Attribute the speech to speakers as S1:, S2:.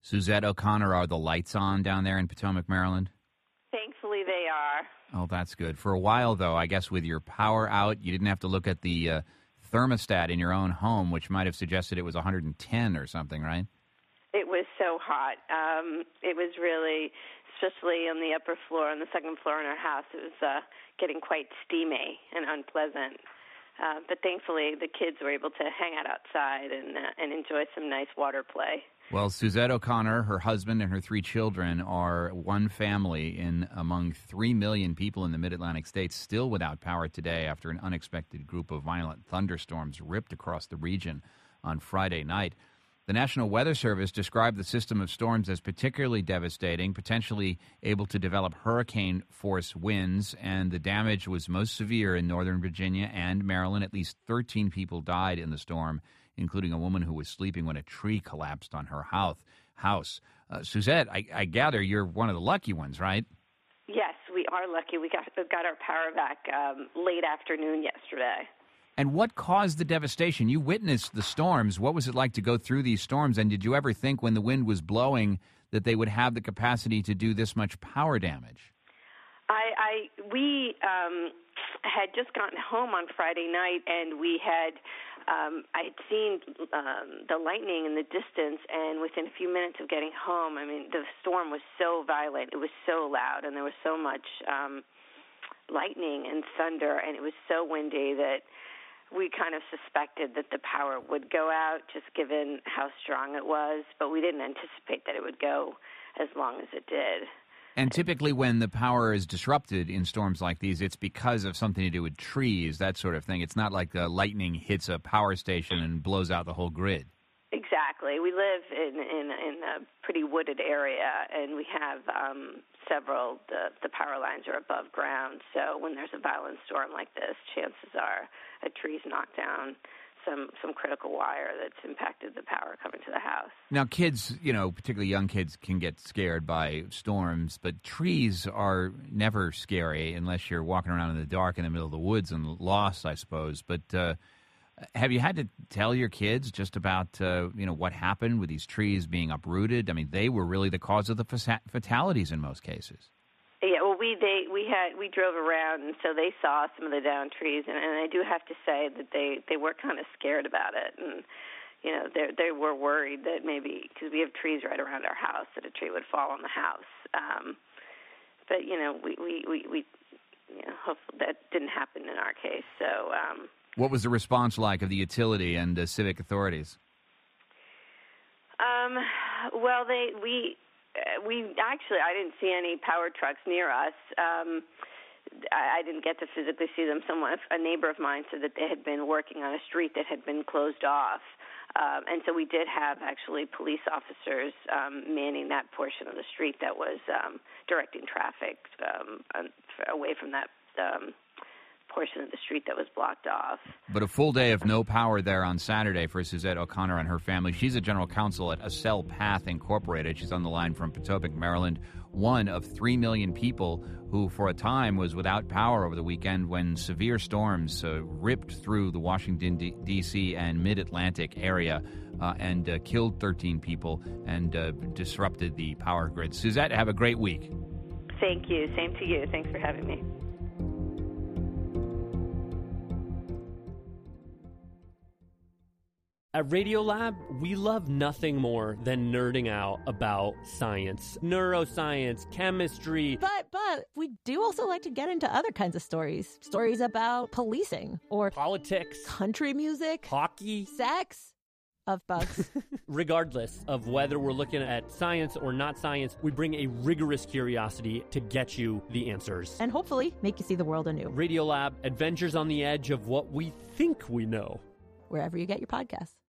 S1: Suzette O'Connor, are the lights on down there in Potomac, Maryland?
S2: Thankfully, they are.
S1: Oh, that's good. For a while, though, I guess with your power out, you didn't have to look at the thermostat in your own home, which might have suggested it was 110 or something, right?
S2: It was so hot. It was really, especially on the upper floor, on the second floor in our house, it was getting quite steamy and unpleasant. But thankfully, the kids were able to hang out outside and enjoy some nice water play.
S1: Well, Suzette O'Connor, her husband, and her 3 children are one family in among 3 million people in the Mid-Atlantic states still without power today after an unexpected group of violent thunderstorms ripped across the region on Friday night. The National Weather Service described the system of storms as particularly devastating, potentially able to develop hurricane-force winds, and the damage was most severe in Northern Virginia and Maryland. At least 13 people died in the storm, including a woman who was sleeping when a tree collapsed on her house. Suzette, I gather you're one of the lucky ones, right?
S2: Yes, we are lucky. We got our power back late afternoon yesterday.
S1: And what caused the devastation? You witnessed the storms. What was it like to go through these storms? And did you ever think when the wind was blowing that they would have the capacity to do this much power damage?
S2: We had just gotten home on Friday night, and we had I had seen the lightning in the distance, and within a few minutes of getting home, I mean, the storm was so violent, it was so loud, and there was so much lightning and thunder, and it was so windy that we kind of suspected that the power would go out, just given how strong it was, but we didn't anticipate that it would go as long as it did.
S1: And typically when the power is disrupted in storms like these, it's because of something to do with trees, that sort of thing. It's not like the lightning hits a power station and blows out the whole grid.
S2: Exactly. We live in a pretty wooded area, and we have several, the power lines are above ground, so when there's a violent storm like this, chances are a tree's knocked down some critical wire that's impacted the power coming to the house. Now,
S1: kids, particularly young kids, can get scared by storms, but trees are never scary unless you're walking around in the dark in the middle of the woods and lost, I suppose. But have you had to tell your kids just about, what happened with these trees being uprooted? I mean, they were really the cause of the fatalities in most cases.
S2: Yeah, well, we drove around, and so they saw some of the downed trees, and I do have to say that they were kind of scared about it, and they were worried that maybe because we have trees right around our house that a tree would fall on the house, but we hopefully that didn't happen in our case. So,
S1: what was the response like of the utility and civic authorities?
S2: Well, I didn't see any power trucks near us. I didn't get to physically see them. A neighbor of mine said that they had been working on a street that had been closed off. And so we did have actually police officers manning that portion of the street that was directing traffic away from that portion of the street that was blocked off.
S1: But a full day of no power there on Saturday for Suzette O'Connor and her family. She's a general counsel at Acel Path Incorporated. She's on the line from Potomac, Maryland, one of 3 million people who for a time was without power over the weekend when severe storms ripped through the Washington, D.C. and mid-Atlantic area and killed 13 people and disrupted the power grid. Suzette, have a great week.
S2: Thank you. Same to you. Thanks for having me.
S3: At Radiolab, we love nothing more than nerding out about science, neuroscience, chemistry.
S4: But we do also like to get into other kinds of stories. Stories about policing or
S3: politics,
S4: country music,
S3: hockey,
S4: sex, of bugs.
S3: Regardless of whether we're looking at science or not science, we bring a rigorous curiosity to get you the answers.
S4: And hopefully make you see the world anew.
S3: Radiolab, adventures on the edge of what we think we know.
S4: Wherever you get your podcasts.